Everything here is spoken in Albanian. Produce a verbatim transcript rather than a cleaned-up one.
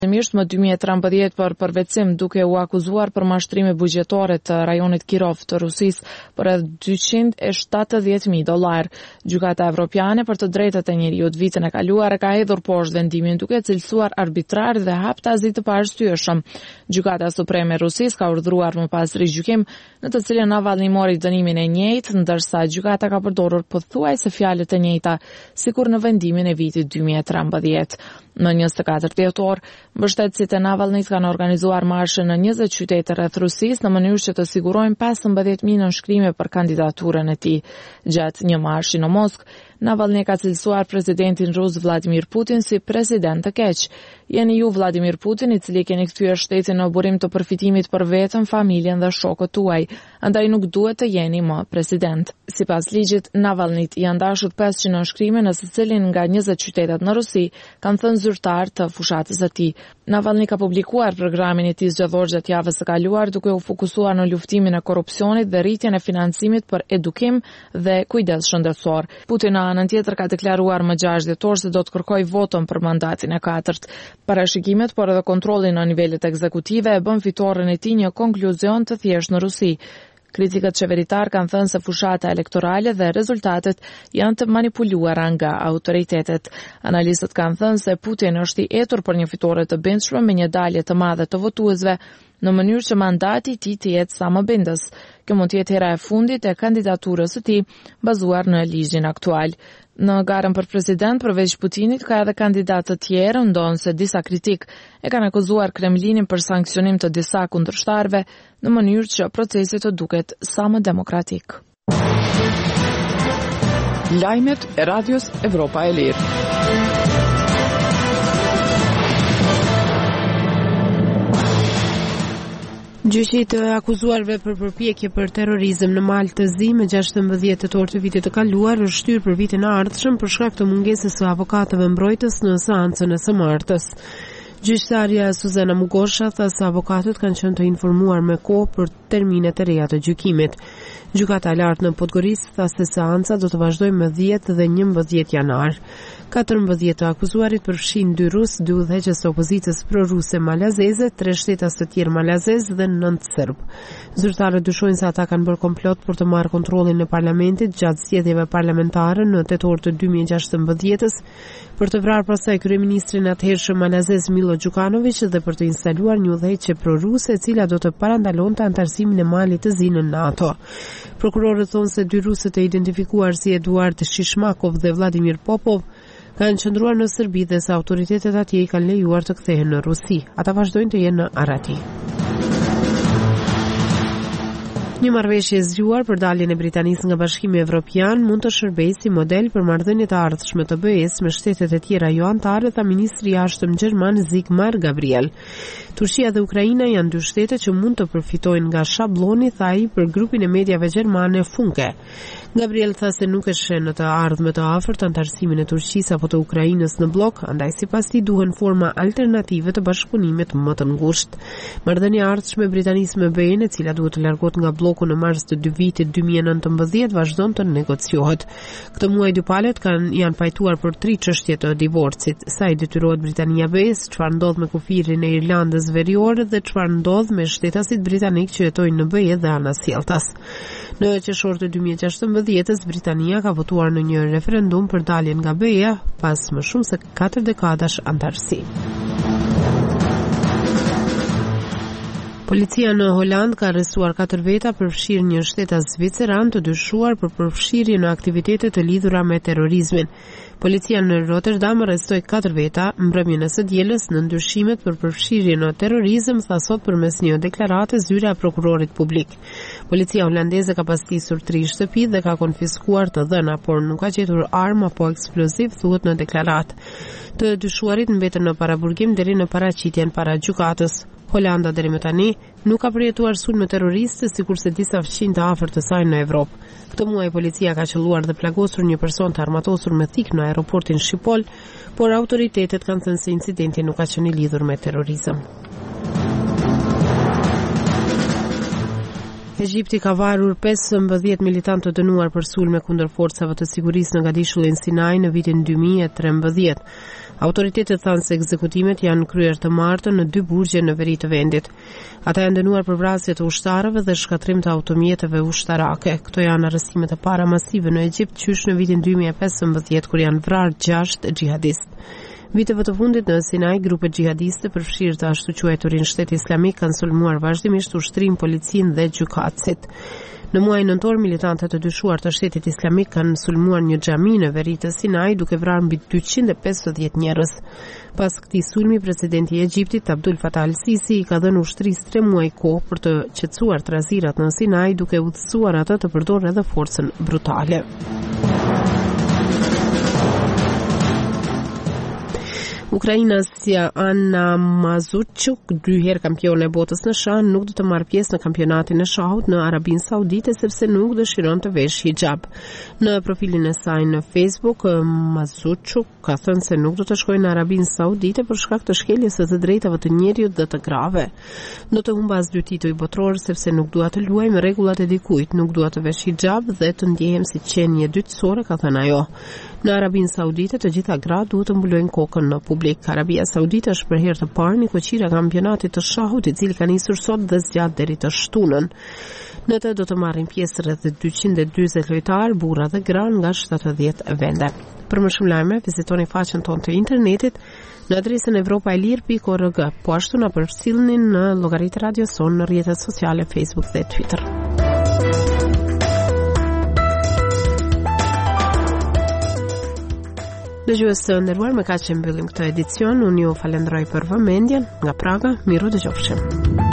Mirë më dy mijë e trembëdhjetë për përvetësim duke u akuzuar për mashtrime buxhetore të rajonit Kirov të Rusisë për rreth dyqind e shtatëdhjetë mijë dollar. Gjykata Evropiane për të drejtat e njerëzit vitin e kaluar ka hedhur poshtë vendimin duke cilësuar arbitrar dhe haptazi të paarsyeshëm. Gjykata Supreme e Rusisë ka urdhëruar më pas rigjykim në të cilën Navalny mori dënimin e njëjtë, ndërsa gjykata ka përdorur pothuajse fjalë të njëjta sikur në vendimin e vitit dy mijë e trembëdhjetë. Në njëzet e katër dhjetor, mbështetësit e Navalnyt kanë organizuar marshe në njëzet qytete rreth Rusisë në mënyrë që të sigurojnë pesëmbëdhjetë mijë nënshkrime për kandidaturën e tij. Gjatë një marshi në Moskë, Navalny ka cilësuar presidentin rus Vladimir Putin si president të keq. Jeni ju Vladimir Putin, i cili keni kthyer shtetin në burim të përfitimit për veten, familjen dhe shokët tuaj, andaj nuk duhet të jeni më president. Sipas ligjit, Navalnyt janë dashur pesëqind nënshkrime në secilin nga njëzet qytetet në Rusi, kanë thënë zyrtar të fushatës së tij. Navalny ka publikuar programin e tij zgjedhor gjatë javës së kaluar duke u fokusuar në luftimin e korrupsionit dhe rritjen e financimit për edukim dhe kujdes shëndetësor. Putin në anën tjetër ka deklaruar më gjashtë dhjetor se do të kërkojë votën për mandatin e katërt. Parashikimet, por edhe kontrolli në nivelet ekzekutive e bën fitoren e tij një konkluzion të thjeshtë në Rusi. Kritikët qeveritar kanë thënë se fushata elektorale dhe rezultatet janë të manipuluara nga autoritetet. Analistët kanë thënë se Putin është i etur për një fitore të bindshme me një dalje të madhe të votuesve, në mënyrë që mandati i tij të jetë sa më bindës. Kjo mund të jetë hera e fundit e kandidaturës së tij bazuar në ligjin aktual. Në garën për president, përveç Putinit, ka edhe kandidatë të tjerë, ndonse disa kritik e kanë akuzuar Kremlinin për sankcionim të disa kundërshtarëve në mënyrë që procesi të duket sa më demokratik. Lajmet e Radios Evropa e Lirë. Gjyqi të akuzuarve për përpjekje për terrorizëm në Malë të Zi me gjashtëmbëdhjetë tetor të vitit të kaluar është shtyrë për vitin e ardhshëm për shkak të mungesës së avokatëve mbrojtës në seancën e së martës. Gjyqtarja Suzana Mugosha tha se avokatët kanë qenë të informuar me kohë për terminet e reja të gjykimit. Gjykata e lartë në Podgoricë tha se seanca do të vazhdojë më dhjetë dhe njëmbëdhjetë janar. katërmbëdhjetë të akuzuarit përfshin dy rus, dy udhëheqës së opozitës pro-ruse malazeze, tre shtetas të tjerë malazez dhe nëntë serb. Zyrtarët dyshojnë se ata kanë bërë komplot për të marrë kontrollin e parlamentit gjatë zgjedhjeve parlamentare në tetor të dy mijë e gjashtëmbëdhjetës për të vrarë pastaj kryeministrin atëhershëm malazez Milo Đukanović dhe për të instaluar një udhëheqje pro-ruse e cila do të parandalonte antarësimin e Malit të Zi në NATO. Prokurorët thonë se dy rusët e identifikuar si Eduard Shishmakov dhe Vladimir Popov kanë qëndruar në Serbi dhe se autoritetet atje i kanë lejuar të kthehen në Rusi. Ata vazhdojnë të jenë në Arati. Një marrëveshje e zgjuar për daljen e Britanisë nga Bashkimi Evropian mund të shërbejë si model për marrëdhëniet e ardhshme të B E-s me shtetet e tjera jo anëtare, tha ministri i jashtëm gjerman Sigmar Gabriel. Turqia dhe Ukraina janë dy shtete që mund të përfitojnë nga shabloni, tha ai për grupin e mediave gjermane Funke. Gabriel tha se nuk e sheh në të ardhme të afërt antarësimin e Turqisë apo të Ukrainës në blok, andaj sipas tij duhen forma alternative të bashkëpunimit më të ngushtë. Marrëdhënia e ardhshme e Britanisë me B E-n, e cila duhet të largohet nga bloku në mars të dy vitit dy mijë e nëntëmbëdhjetë, vazhdon të negociohet. Këtë muaj dy palët kanë janë pajtuar për tri çështje të divorcit: sa i detyrohet Britania B E-s, çfarë ndodh me kufirin e Irlandës veriore dhe çfarë ndodh me shtetasit britanik që jetojnë në B E dhe anasjelltas. Në qershor të dy mijë e gjashtëmbëdhjetës, Britania ka votuar në një referendum për daljen nga B E-ja pas më shumë se katër dekadash antarësi. Policia në Holand ka arrestuar katër veta për fshirje një shtetas zviceran të dyshuar për përfshirje në aktivitete të lidhura me terrorizmin. Policia në Rotterdam arrestoi katër veta mbrëmjen e së dielës në ndyshimet për përfshirje në terrorizëm, tha sot përmes një deklarate zyra e prokurorit publik. Policia holandeze ka pastisur tri shtëpi dhe ka konfiskuar të dhëna, por nuk ka gjetur armë apo eksploziv, thuhet në deklaratë. Të dyshuarit mbetën në paraburgim deri në paraqitjen para gjykatës. Holanda deri më tani nuk ka përjetuar sulme terroriste sikurse disa fqinj të afërt të saj në Evropë. Këtë muaj policia ka qelluar dhe plagosur një person të armatosur me thik në aeroportin Shqipol, por autoritetet kanë thënë se incidenti nuk ka qenë i lidhur me terrorizëm. Egjipti ka varur pesëmbëdhjetë militantë të dënuar për sulme kundër forcave të sigurisë në ngadishullin Sinai në vitin dy mijë e trembëdhjetë. Autoritetet thanë se ekzekutimet janë kryer të martën në dy burgje në veri të vendit. Ata janë dënuar për vrasje të ushtarëve dhe shkatrim të automjeteve ushtarake. Këto janë arrestimet e para masive në Egjipt qysh në vitin dy mijë e pesëmbëdhjetë kur janë vrarë gjashtë xihadistë. Viteve të fundit në Sinai, grupe xihadiste përfshirë të ashtu quajturin Shteti Islamik kanë sulmuar vazhdimisht ushtrim, policin dhe gjykatësit. Në muajin nëntor, militantët të dyshuar të Shtetit Islamik kanë sulmuar një xhami në veri të Sinai duke vrarë mbi dyqind e pesëdhjetë njerëz. Pas këtij sulmi, presidenti i Egjiptit Abdul Fattah al-Sisi i ka dhënë ushtrisë tre muaj kohë për të qetësuar trazirat në Sinai duke udhësuar atë të përdorë edhe forcën brutale. Ukrainasja Anna Mazuchuk, dy herë kampione e botës në shah, nuk do të marrë pjesë në kampionatin e shahut në Arabinë Saudite sepse nuk dëshiron të veshë hijab. Në profilin e saj në Facebook, Mazuchuk ka thënë se nuk do të shkojë në Arabinë Saudite për shkak të shkeljes së të drejtave të njerëzit dhe të grave. Do të humbas dy tituj botror sepse nuk dua të luaj me rregullat e dikujt, nuk dua të vesh hijab dhe të ndjehem si qenie dytësore, ka thënë ajo. Në Arabinë Saudite të gjitha gratë duhet të mbulojnë kokën në publik. Arabia Saudite është për herë të parë një koqira e kampionatit të shahut, i cili ka nisur sot dhe zgjat deri të shtunën. Në të do të marrin pjesë rreth dyqind e dyzet lojtarë, burra dhe gra nga shtatëdhjetë vende. Për më shumë lajme, vizitoni faqen tonë të internetit në adresën evropa e lir pikë org. Po ashtu na përcjellni në llogaritë Radio Son në rrjetet sociale Facebook dhe Twitter. Dëgjues të nderuar, me kaq që mbyllim këtë edicion, unë ju falenderoj për vëmendjen. Nga Praga, miru dëgjofshim.